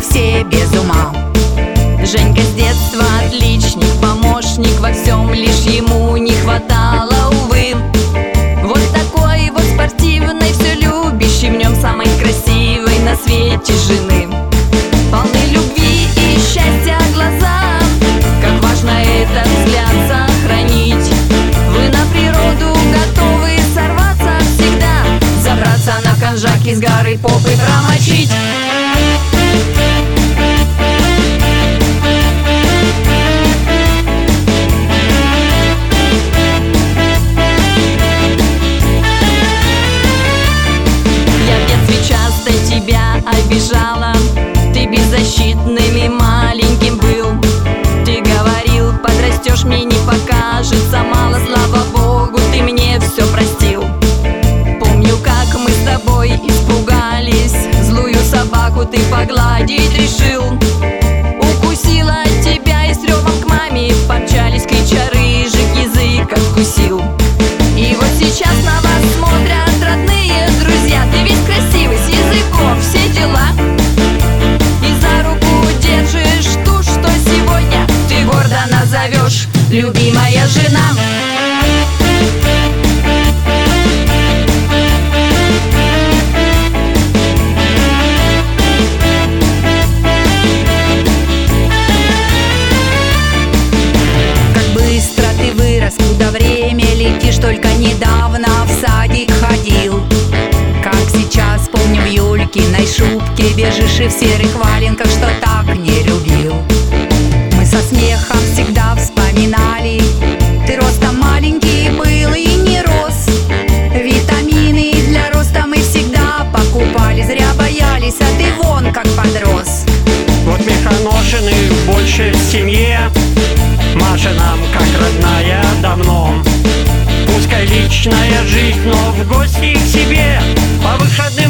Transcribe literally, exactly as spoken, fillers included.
все без ума. Женька с детства отличник, помощник во всем, лишь ему не хватало, увы. Вот такой вот спортивной, все любящий, в нем самой красивой на свете жены. Полны любви и счастья глаза, как важно этот взгляд сохранить. Вы на природу готовы сорваться всегда, забраться на конжак и с горы попы промочить. Обижала, ты беззащитным и маленьким был. Ты говорил, подрастешь, мне не покажется мало. Слава Богу, ты мне все простил. Помню, как мы с тобой испугались, злую собаку ты погладить решил. Укусила тебя и с ревом к маме помчались, крича, рыжик язык откусил. И вот сейчас на вас смотрят родные друзья. Ты весь красивый, с языком, все дела. И за руку держишь ту, что сегодня ты гордо назовешь любимая жена. Как быстро ты вырос, куда время летишь, только недавно в садик ходил. Как сейчас помню, в Юлькиной шубке бежишь и в серых валенках, что так не любил. Мы со смехом всегда вспоминали, ты ростом маленький был и не рос. Витамины для роста мы всегда покупали, зря боялись, а ты вон как подрос. Вот механошины больше в семье, Маша нам как родная давно. Пускай личная жизнь, но в гости к себе по выходным